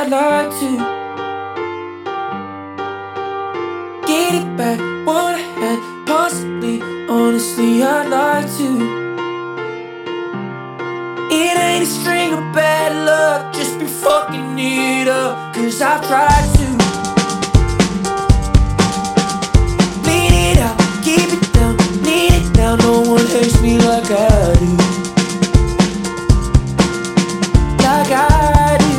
I'd like to get it back, what I had, possibly, honestly, I'd like to. It ain't a string of bad luck, just been fucking it up, cause I've tried to. Bleed it out, keep it down, need it now, no one hates me like I do. Like I do,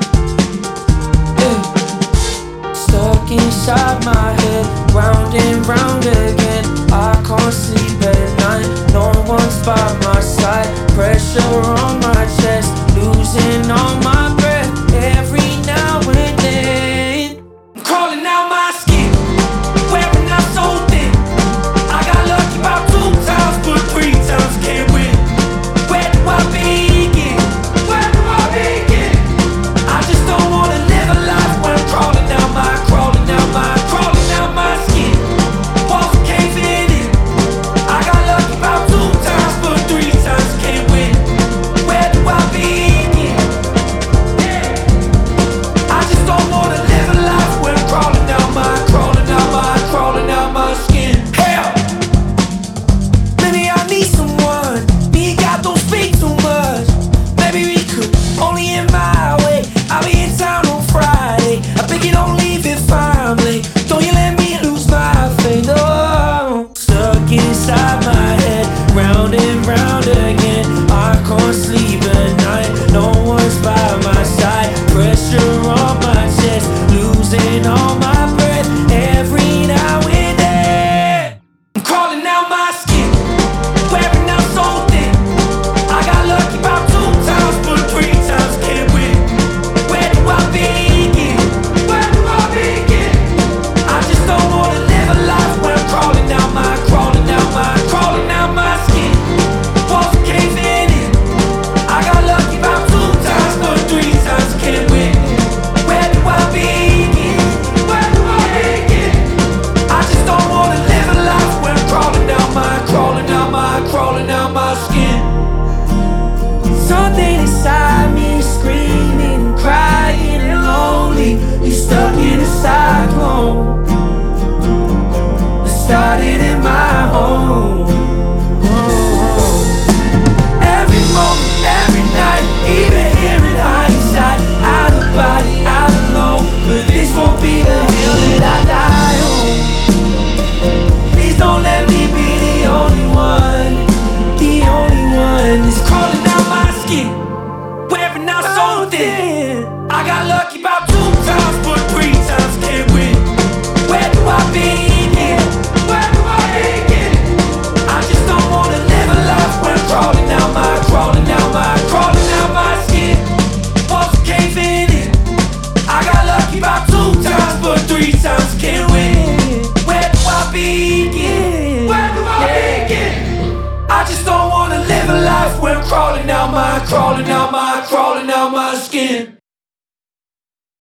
yeah. Stuck inside my head, round and round again. I can't sleep at night, no one's by my side. Pressure on my chest, losing all my breath every now and then. I'm crawling out my skin, wearing out so thin. I got lucky about 2 times, but 3 times can't win. Where do I begin? Where do I begin? I just don't wanna live a life when I'm crawling out my skin. Walls are caving in. I got lucky about 2 times, but 3 times can't win. Where do I begin? Yeah. I just don't wanna live a life when I'm crawling out my skin. Hell, maybe I need someone. Me got don't speak too much. Maybe we could only in my way. I'll be in town on Friday. I beg you don't leave if I'm late. Don't you let me lose my faith, no. Stuck inside my head, round and round again. I can't sleep at night, no one's by my side. Pressure on my chest, losing all my breath every now and then. I'm crawling out my skin, wearing out so thin. I got lucky about 2 times, but 3 times can't win. Where do I begin? Where do I begin? I just don't wanna live a life when I'm crawling out my skin. Walls are caving in. I got lucky about 2 times, but 3 times can't win. Where do I begin? Where do I begin? I just don't wanna live a life when I'm crawling out my skin. Something inside me screaming, crying and lonely. You stuck in a cyclone. It started in my home. Every moment, every night, even here in hindsight. Out of body, out alone, but this won't be the hill that I die on. Please don't let me be the only one. The only one is crawling out my skin, wearing out so thin. I got lucky about 2 times, but 3 times can't win. Where do I begin? Where do I begin? I just don't wanna live a life when I'm crawling out my skin. Walls are caving in. I got lucky about 2 times, but 3 times can't win. Where do I begin? Where do I begin? I just don't wanna live a life when I'm crawling out my skin.